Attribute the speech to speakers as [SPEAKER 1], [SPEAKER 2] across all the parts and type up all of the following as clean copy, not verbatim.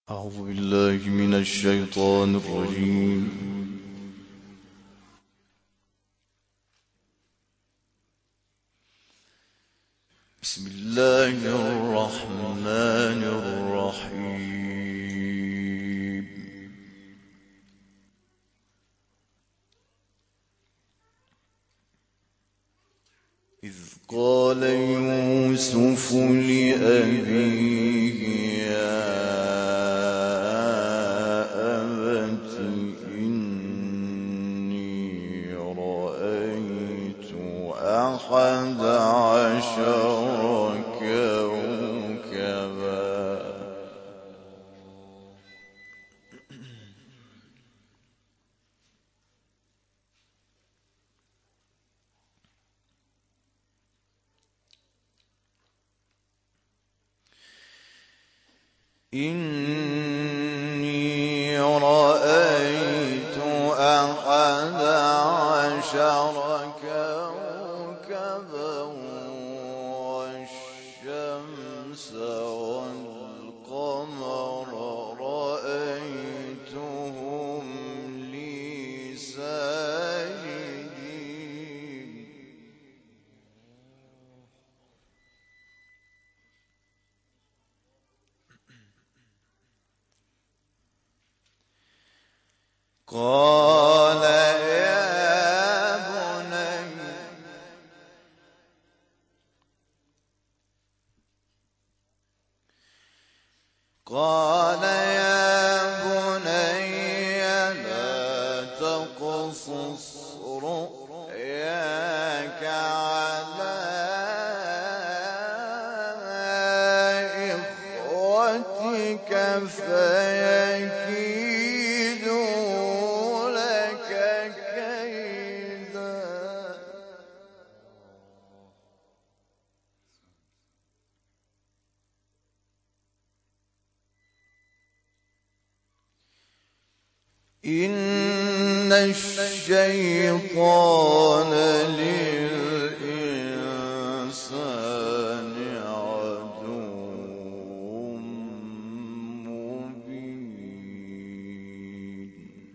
[SPEAKER 1] أعوذ بالله من الشيطان الرجيم. بسم الله الرحمن الرحيم. إذ قال يوسف لأبيه يا أبت إني رأيت أحد عشر كوكبا إني رأيت أحد عشر كوكبا والشمس والقمر رأيتهم لي ساجدين. قال يا بني لا تقصص رؤياك على إخوتك فيكيدوا لك كيدا. إن الشيطان للإنسان عدو مبين.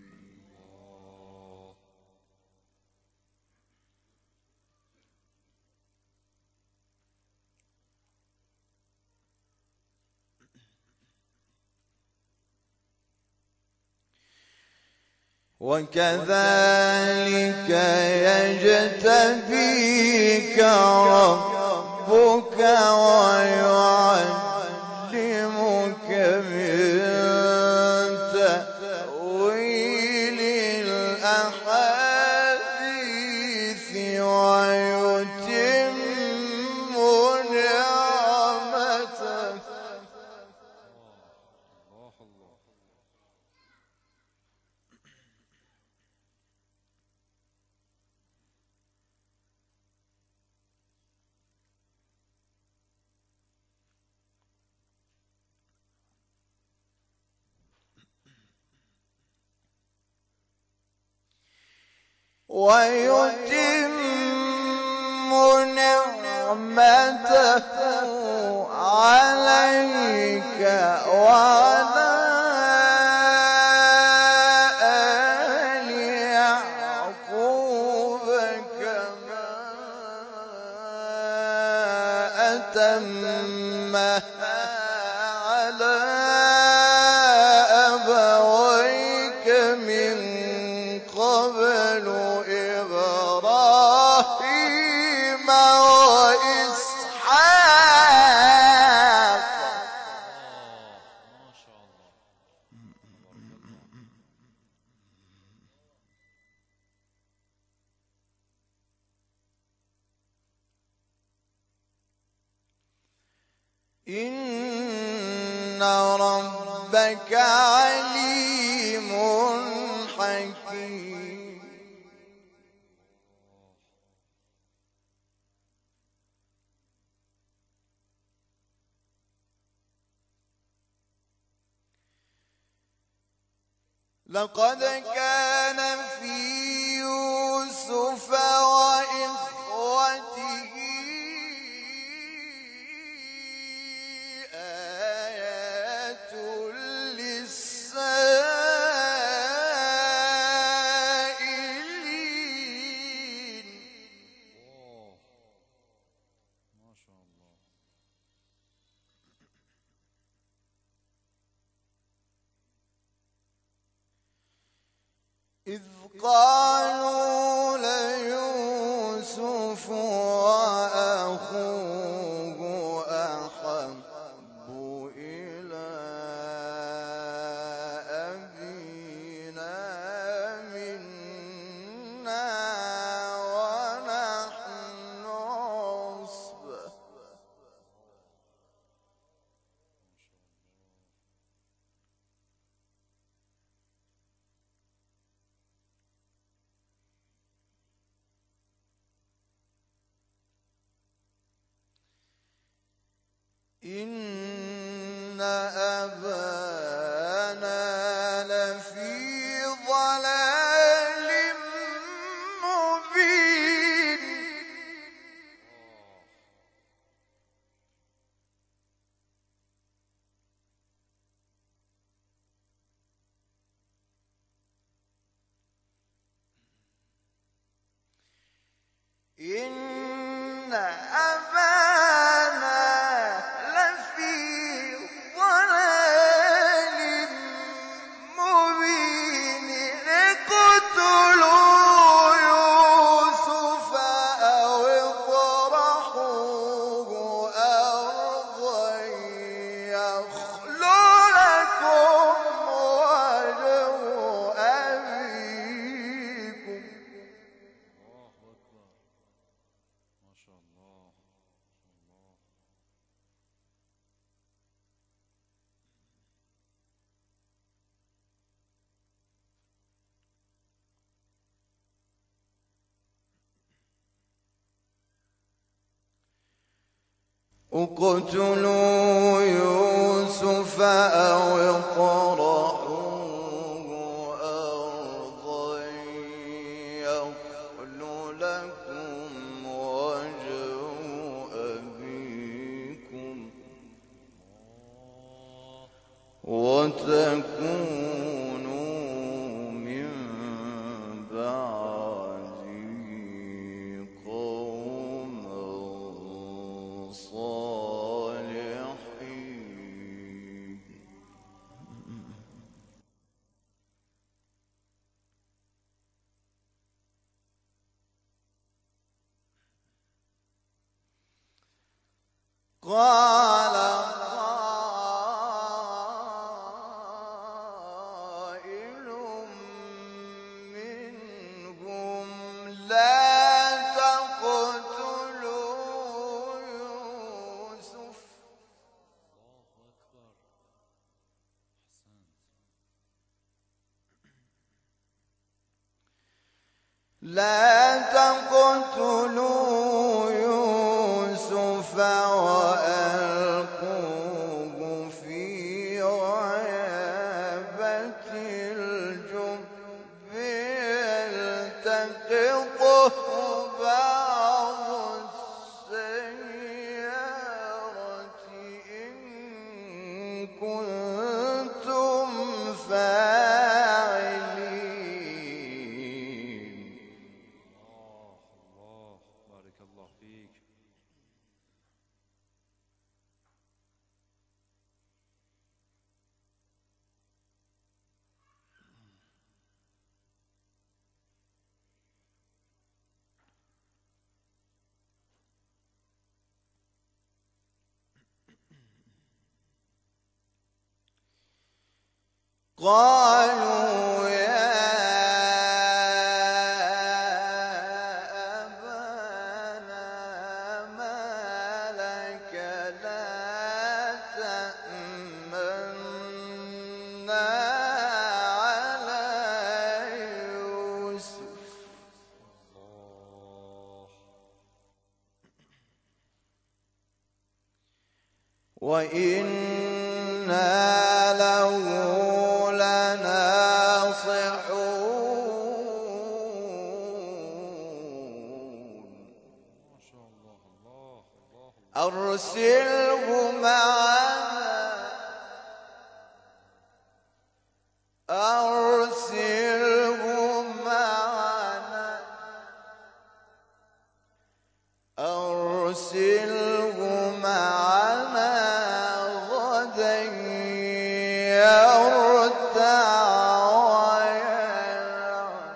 [SPEAKER 1] وكذلك يجتبيك ربك ويعلمك من تأويل الأحاديث ويتم نعمته عليك وعلى آل يعقوب كما أتمها على أبويك من قبل إبراهيم وإسحاق. ما شاء الله. إن ربك عليم حكيم. لقد كان في يوسف وإخوته آيات
[SPEAKER 2] إذ قالوا ليوسف وأخوه أحب إلى أبينا منا ونحن عصبة. إن أبانا لفي ضلال مبين. إن أبانا لفي ضلال مبين. اقتلوا يوسف أو اطرحوه أرضا يخل لكم وجه أبيكم.
[SPEAKER 3] ما شاء الله.
[SPEAKER 2] اقتلوا يوسف أو اطرحوه أرضا يخل لكم وجه أبيكم وتكونوا من بعده قوما صالحين. قال قائل منهم لا تقتلوا يوسف.
[SPEAKER 3] الله أكبر. أحسنت.
[SPEAKER 2] لا تقتلوا يوسف وألقوه في غيابة الجب يلتقطه بعض السيارة إن كنتم فاعلين.
[SPEAKER 3] الله بارك الله فيك.
[SPEAKER 2] قالوا يا أبانا ما لك لا تأمنا على يوسف
[SPEAKER 3] الله.
[SPEAKER 2] وإنا له لناصحون.
[SPEAKER 3] ما شاء الله. الله الله الله.
[SPEAKER 2] أرسله معنا أرسله معنا أرسله معنا غدا يرتع ويلعب.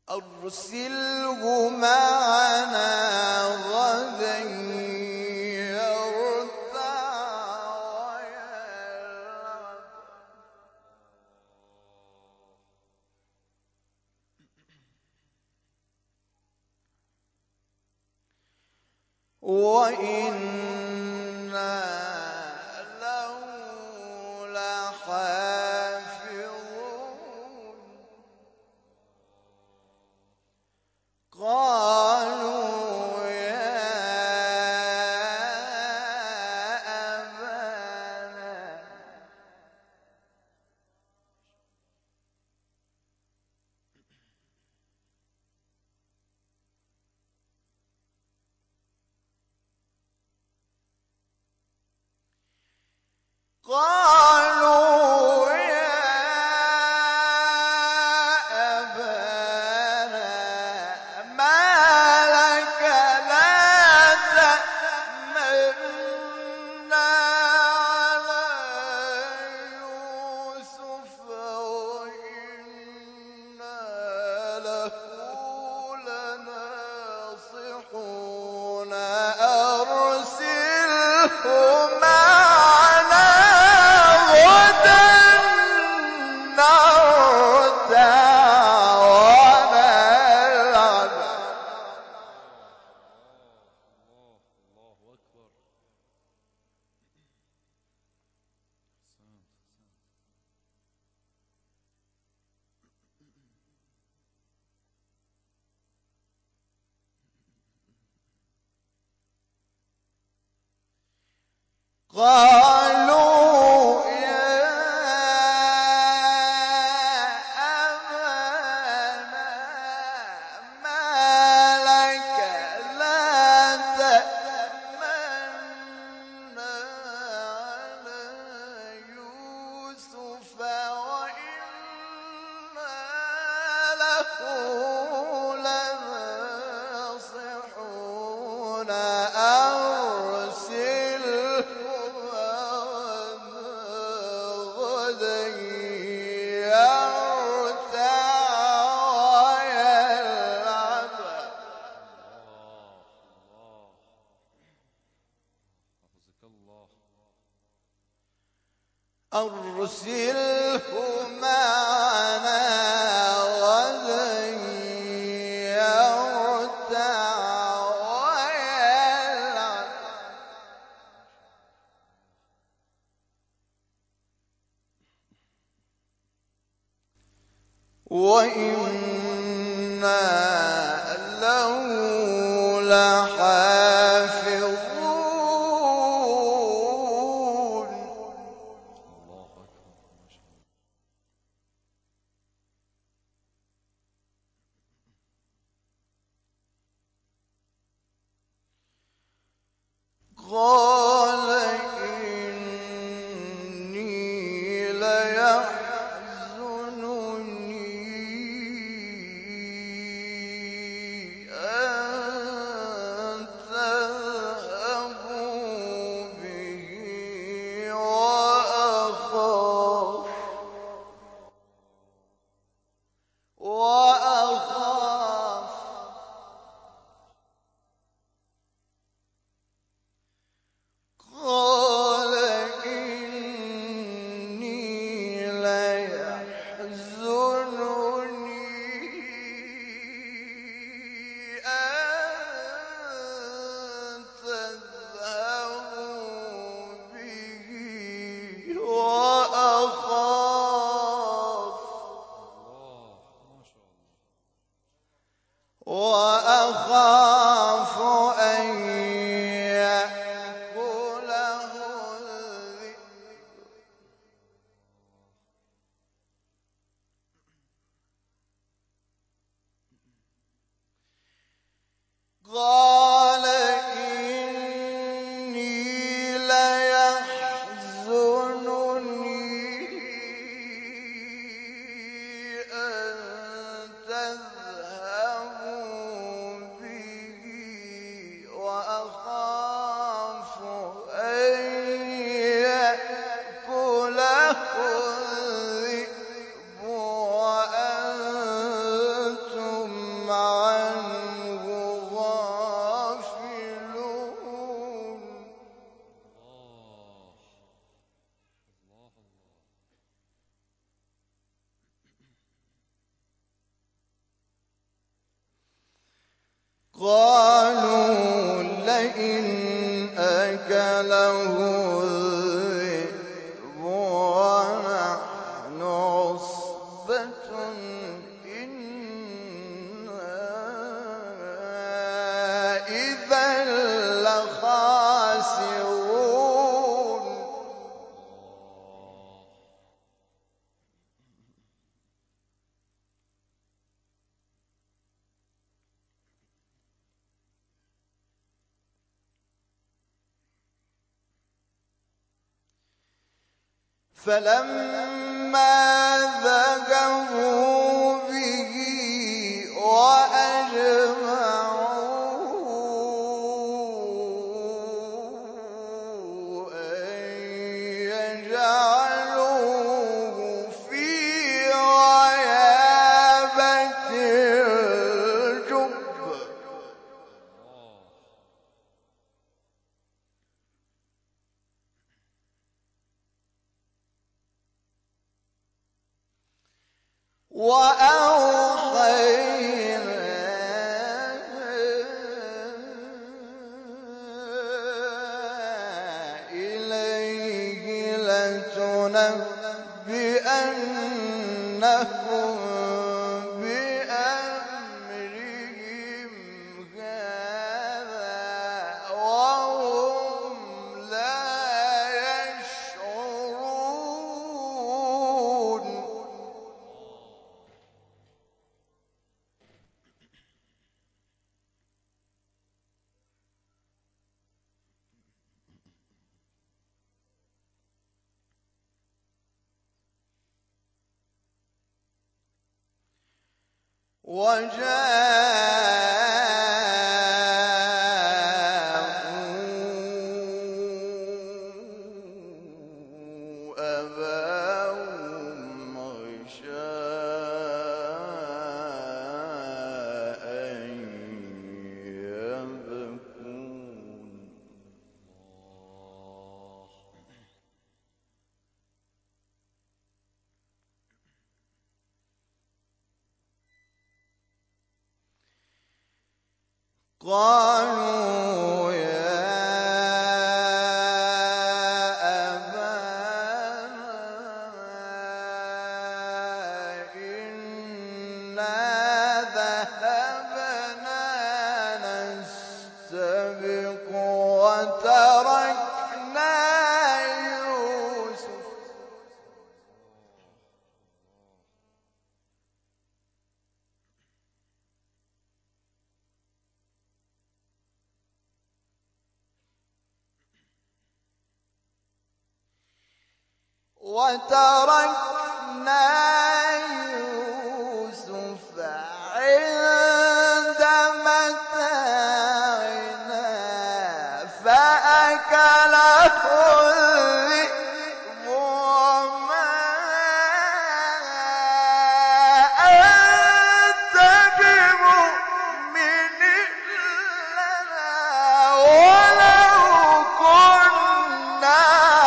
[SPEAKER 2] أرسله معنا غدا يرتع ويلعب وإنا له لحافظون قالوا يا أبانا قالوا يا أبانا ما لك لا تأمنا على يوسف وإنا له لناصحون أرسله معنا غدا نرتع ونلعب
[SPEAKER 3] الله أكبر. أحسنت.
[SPEAKER 2] قالوا يا أبانا ما لك لا تأمنا على يوسف وإنا له لناصحون أرسله غدا يرتع ويلعب
[SPEAKER 3] الله حفظك الله.
[SPEAKER 2] أرسله معنا غدا يرتع ويلعب وإنا له لحافظون
[SPEAKER 3] الله أكبر ما شاء الله.
[SPEAKER 2] قال إني ليحزنني أن تذهبوا به وأخاف قال إني ليحزنني أن تذهبوا به
[SPEAKER 3] ما شاء الله.
[SPEAKER 2] وأخاف أن يأكله الذئب قال إني ليحزنني أن تذهبوا به وأخاف أن يأكله الذئب وأنتم قالوا لئن أكله الذئب ونحن عصبة إنا إذا لخاسرون. فلما ذهبوا به وأجمعوا أن يجعلوه في غيابة الجب وأوحينا إليه لتنبئنهم بأمرهم هذا وهم لا يشعرون. وجاءوا أباهم عشاء يبكون. قالوا يا أبانا إنا ذهبنا نستبق وتركنا يوسف عند متاعنا فأكله الذئب وما أنت بمؤمن لنا ولو كنا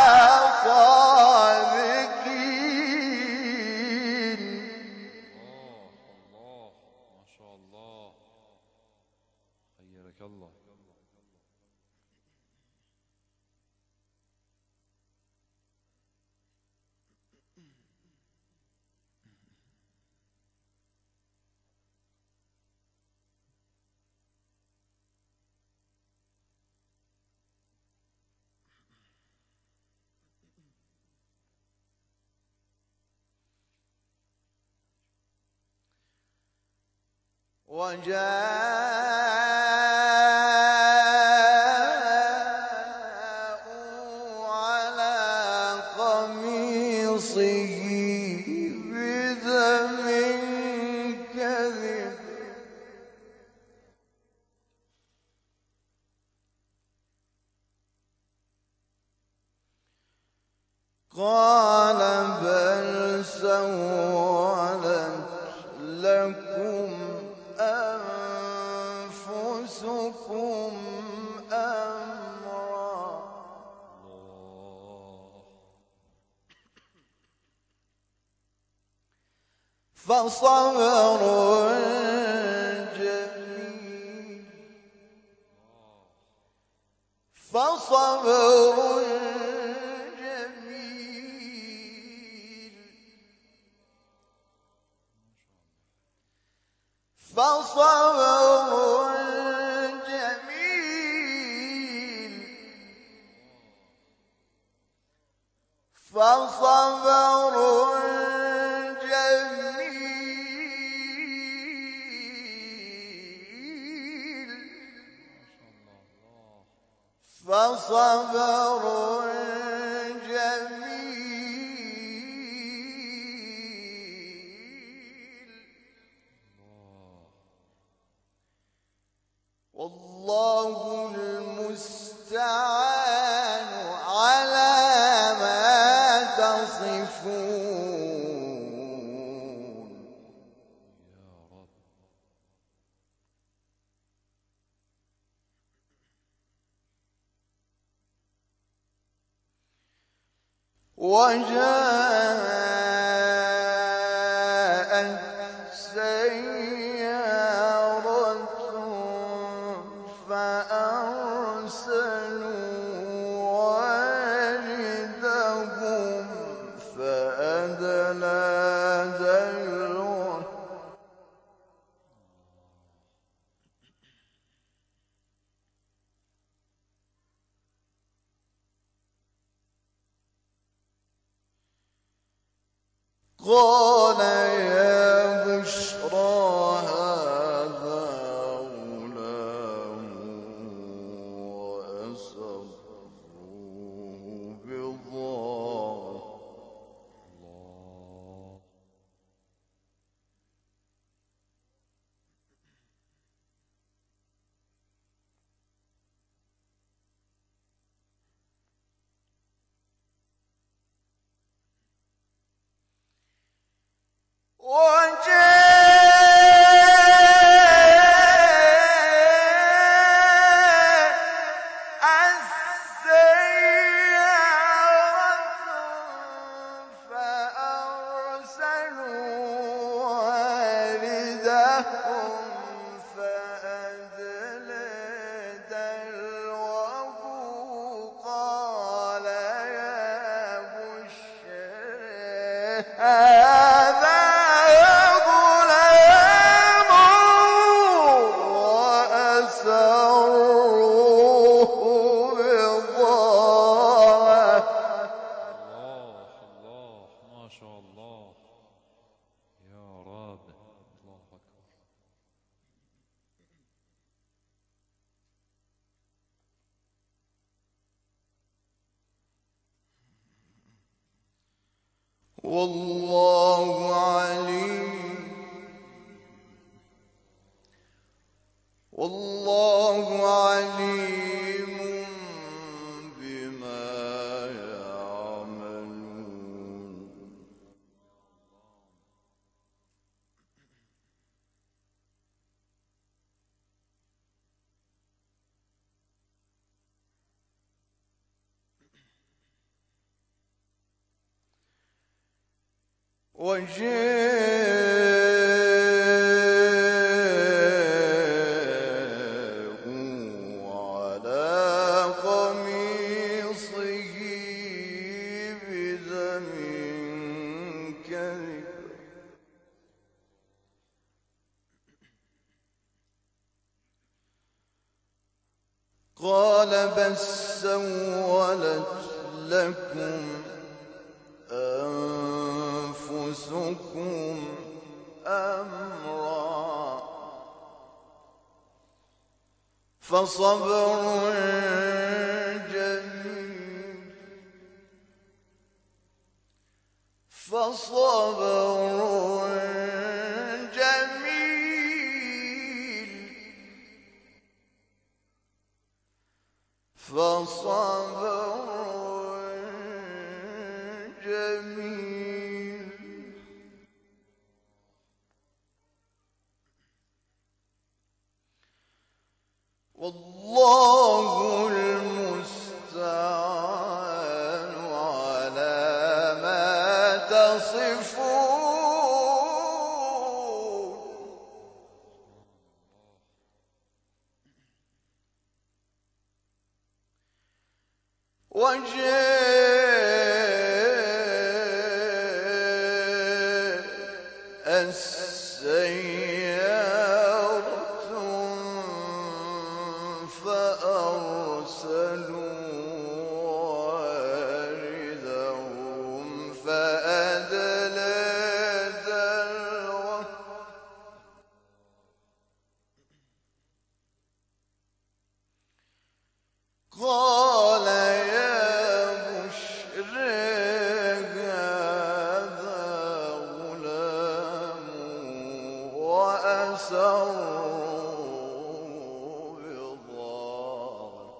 [SPEAKER 2] صادقين.
[SPEAKER 3] الله ما شاء الله. خيرك الله.
[SPEAKER 2] وجاءوا على قميصه بدم كذب قال بل سولت لكم أنفسكم أمرا فصبر جميل فصبر جميل فصبر جميل فصبر جميل فصبر جميل والله المستعان على ما تصفون
[SPEAKER 3] يا رب.
[SPEAKER 2] وجاءت سيارة فأرسلوا والدهم فأدلى دلوه قال يا بشرى هذا غلام وأسروه بضاعة
[SPEAKER 3] الله.
[SPEAKER 2] وجاءت سيارة فأرسلوا والدهم فأدلى دلوه قال يا بشرى هذا غلام وأسروه بضاعة
[SPEAKER 3] الله الله ما شاء الله. يا رب. الله أكبر.
[SPEAKER 2] والله عليم بما يعملون وجاءوا على قميصه بدم كذب قال بل سولت لكم أنفسكم أمرا فصبر جميل جميل والله المستعان على ما تصفون سيارة فأرسلوا واردهم فأدلى دلوه قال يا بشرى هذا غلام وأسروا بضاعة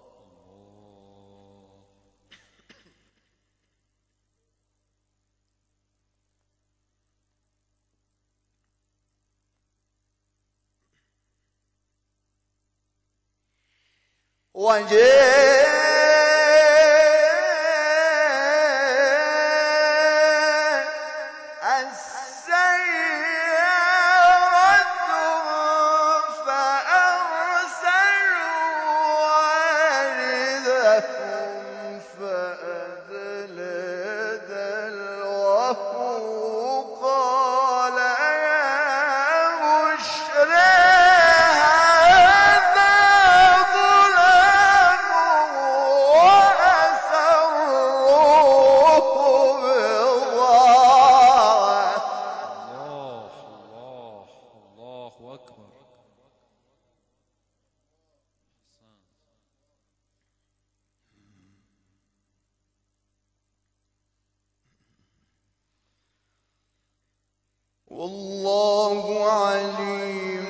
[SPEAKER 2] والله عليم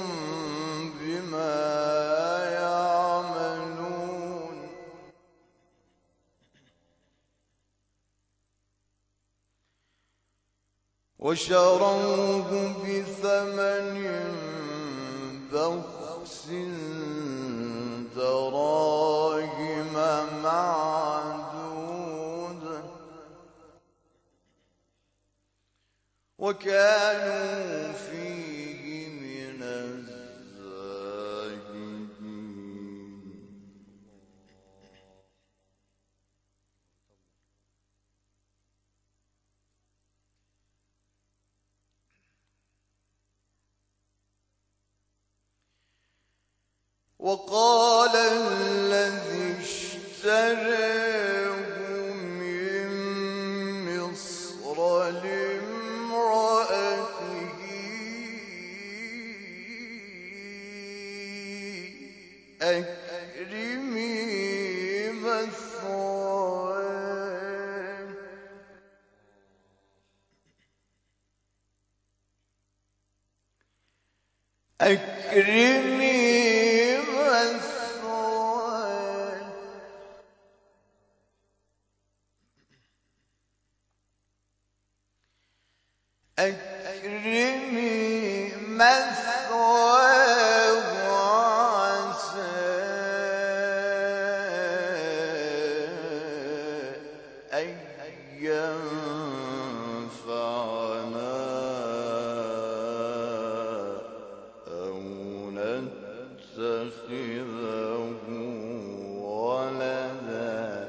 [SPEAKER 2] بما يعملون وشروه بثمن بخس دراهم معدودة وكانوا فيه من الزاهدين وقال الذي اشتراه من مصر لامرأته أكرمي مثواه أكرمي مثواه أكرمي مثواه عسى أن ينفعنا أو نتخذه ولدا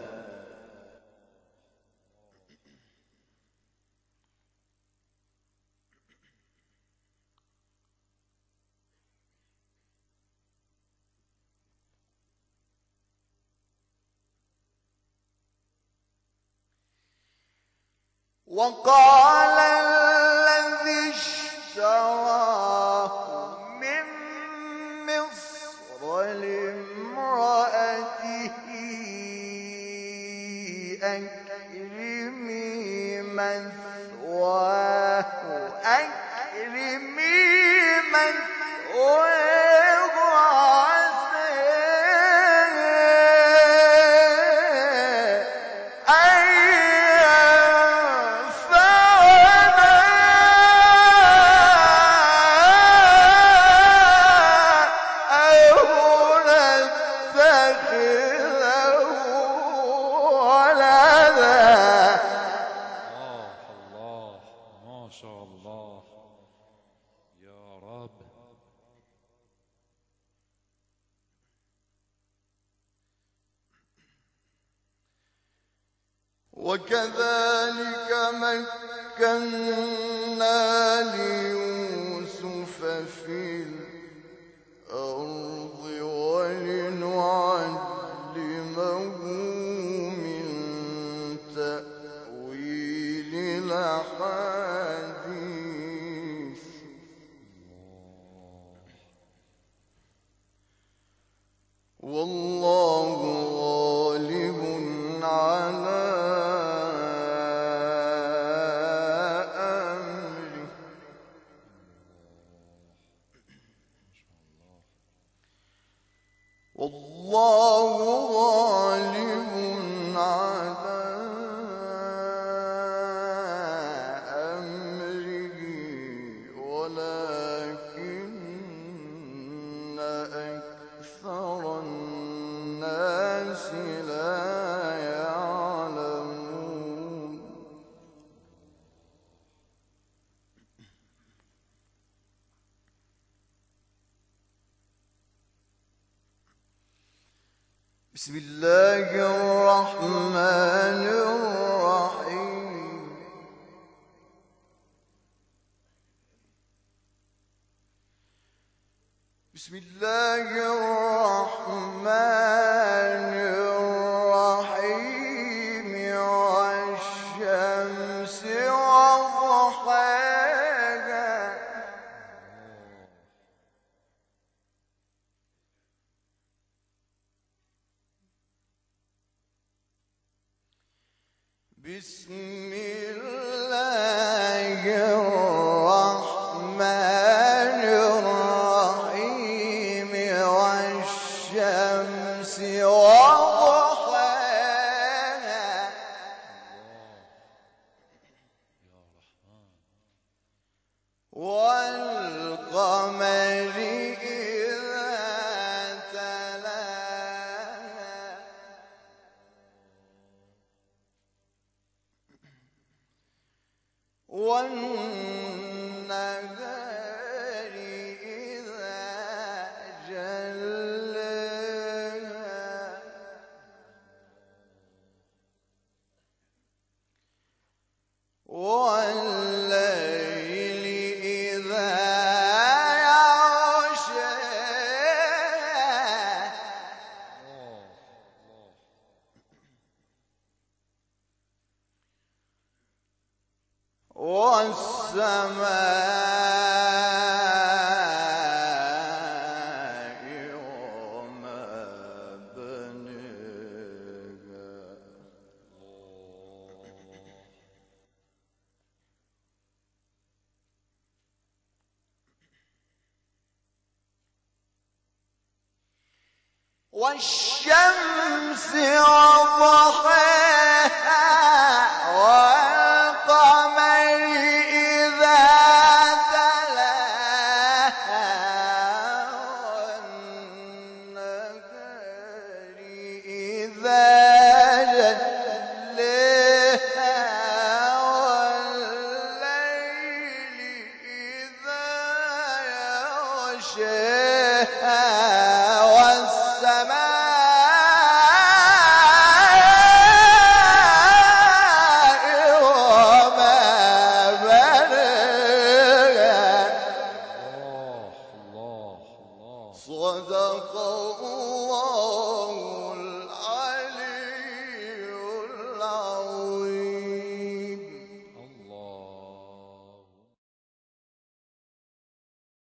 [SPEAKER 2] وقال الذي اشتراه من مصر لامرأته أكرمي مثواه أكرمي مثواه عسى أن وكذلك مكنا ليوسف في الأرض ولنعلمه من تأويل الأحاديث والله غالب على أمره والله غالب على أمره ولكن أكثر الناس لا يعلمون بسم الله الرحمن الرحيم بسم الله الرحمن الرحيم والشمس وضحاها بسم الله الرحمن الرحيم والشمس وضحاها والقمر إذا تلاها والنهار إذا جلاها والليل إذا يغشاها والسماء وما بناها والشمس وضحاها